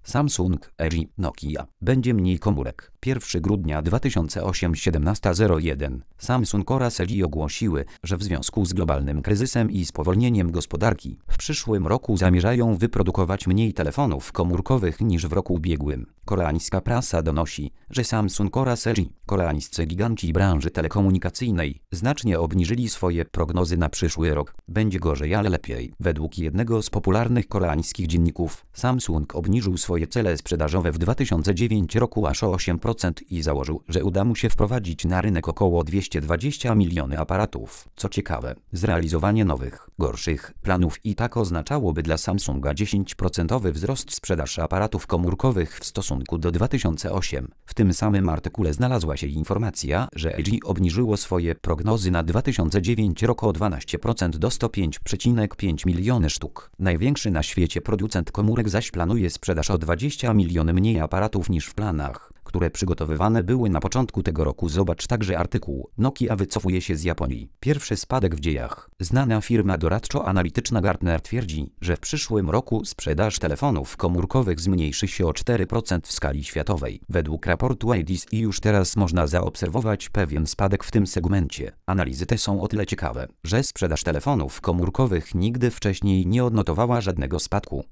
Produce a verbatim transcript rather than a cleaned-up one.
Samsung, L G, Nokia. Będzie mniej komórek. pierwszego grudnia dwa tysiące ósmego siedemnaście zero jeden. Samsung oraz L G ogłosiły, że w związku z globalnym kryzysem i spowolnieniem gospodarki w przyszłym roku zamierzają wyprodukować mniej telefonów komórkowych niż w roku ubiegłym. Koreańska prasa donosi, że Samsung oraz L G, koreańscy giganci branży telekomunikacyjnej, znacznie obniżyli swoje prognozy na przyszły rok. Będzie gorzej, ale lepiej. Według jednego z popularnych koreańskich dzienników, Samsung obniżył swoje cele sprzedażowe w dwa tysiące dziewiątym roku aż o osiem procent i założył, że uda mu się wprowadzić na rynek około dwieście dwadzieścia milionów aparatów. Co ciekawe, zrealizowanie nowych, gorszych planów i tak oznaczałoby dla Samsunga dziesięć procent wzrost sprzedaży aparatów komórkowych w stosunku do dwa tysiące ósmego. W tym samym artykule znalazła się informacja, że L G obniżyło swoje prognozy na dwa tysiące dziewiąty rok o dwanaście procent do sto pięć przecinek pięć miliony sztuk. Największy na świecie producent komórek zaś planuje sprzedaż o dwadzieścia milionów mniej aparatów niż w planach, które przygotowywane były na początku tego roku. Zobacz także artykuł. Nokia wycofuje się z Japonii. Pierwszy spadek w dziejach. Znana firma doradczo-analityczna Gartner twierdzi, że w przyszłym roku sprzedaż telefonów komórkowych zmniejszy się o cztery procent w skali światowej. Według raportu I D C już teraz można zaobserwować pewien spadek w tym segmencie. Analizy te są o tyle ciekawe, że sprzedaż telefonów komórkowych nigdy wcześniej nie odnotowała żadnego spadku.